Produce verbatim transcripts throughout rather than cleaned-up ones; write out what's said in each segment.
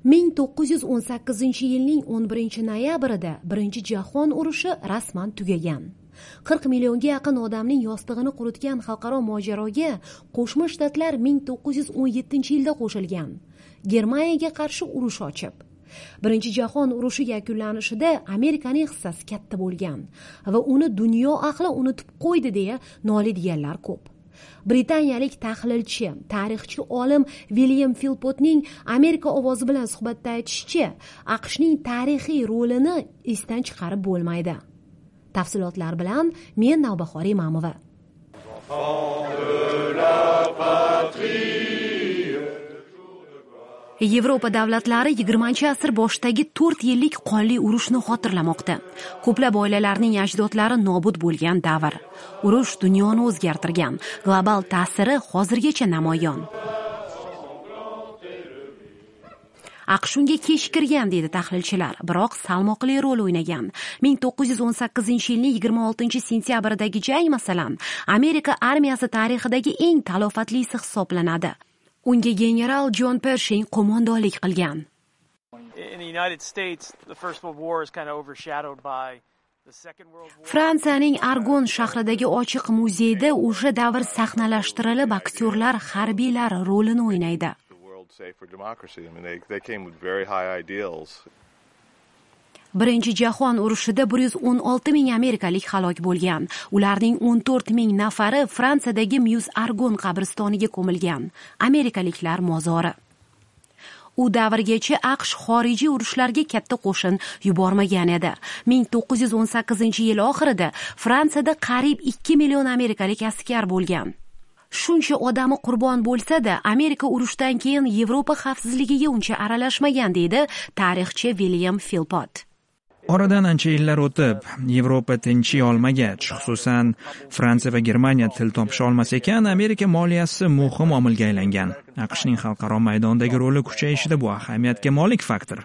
ming to'qqiz yuz o'n sakkizinchi yilning o'n birinchi noyabrida birinchi jahon urushi rasman tugagan. qirq millionga yaqin odamning yostig'ini quritgan xalqaro mojaroga Qo'shma Shtatlar ming to'qqiz yuz o'n yettinchi yilda qo'shilgan. Germaniyaga qarshi urush ochib. Birinchi jahon urushi yakunlanishida Amerikaning hissasi katta bo'lgan va uni dunyo ahli unutib qo'ydi deya noliydiganlar ko'p. Britaniyalik tahlilchi, tarixchi olim William Philpottning Amerika ovozi bilan suhbatda aytishicha, AQShning tarixiy rolini esdan chiqarib bo'lmaydi. Tafsilotlar bilan men Navbahor Imamova. Yevropa davlatlari yigirmanchi asr boshidagi to'rt yillik qonli urushni xotirlamoqda. Ko'plab oilalarning ajdodlari nobud bo'lgan davr. Urush dunyoni o'zgartirgan, global ta'siri hozirgacha namoyon. AQSh unga kech kirgan deydi tahlilchilar, biroq salmoqli rol o'ynagan. ming to'qqiz yuz o'n sakkizinchi yilning yigirma oltinchi sentyabridagi jang masalan, Amerika armiyasi tarixidagi eng talofatlisi hisoblanadi. Unga general John Pershing qo'mondonlik qilgan. Fransiyaning Argon shahridagi ochiq muzeyda o'sha davr sahnalashtirilib, aktyorlar harbiylar rolini o'ynaydi. Birinchi jahon urushida bir yuz o'n olti ming amerikalik halok bo'lgan. Ularning o'n to'rt ming nafari Fransiyadagi Myuz Argon qabristoniga ko'milgan. Amerikaliklar mozori. U davrgacha AQSh xorijiy urushlarga katta qo'shin yubormagan edi. ming to'qqiz yuz o'n sakkizinchi yil oxirida Fransiyada qariyb ikki million amerikalik askar bo'lgan. Shuncha odami qurbon bo'lsa-da, Amerika urushdan keyin Yevropa xavfsizligiga uncha aralashmagan deydi tarixchi William Philpott. Oradan ancha yillar o'tib, Yevropa tinchiy olmagach, xususan Fransiya va Germaniya til topisha olmas ekan, Amerika moliyasi muhim omilga aylangan. AQShning xalqaro maydondagi roli kuchayishida bu ahamiyatga molik faktor.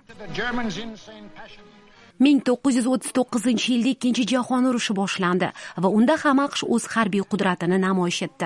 ming to'qqiz yuz o'ttiz to'qqizinchi yilda ikkinchi jahon urushi boshlandi va unda ham AQSh o'z harbiy qudratini namoyish etdi.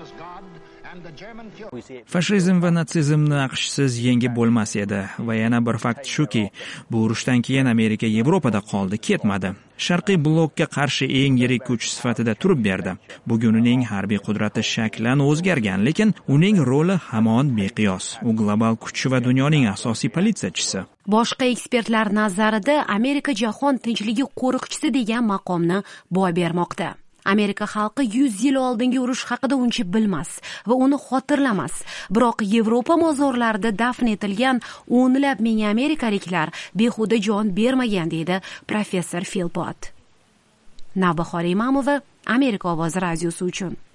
Fashizm va natsizmni AQShsiz yengib bo'lmas edi va yana bir fakt shuki, bu urushdan keyin Amerika Yevropada qoldi, ketmadi. Sharqiy blokka qarshi eng yirik kuch sifatida turib berdi. Bugun uning harbiy qudrati shaklan o'zgargan, lekin uning roli hamon beqiyos. U global kuch va dunyoning asosiy politsiyachisi. Boshqa ekspertlar nazarida Amerika jahon tinchligi qo'riqchisi degan maqomni boy bermoqda. Amerika xalqi yuz yil oldingi urush haqida uncha bilmas va uni xotirlamas. Biroq Yevropa mozorlarida dafn etilgan o'nlab ming amerikaliklar behuda jon bermagan deydi professor Philpott. Navbahor Imamova, Amerika ovozi radiosi uchun.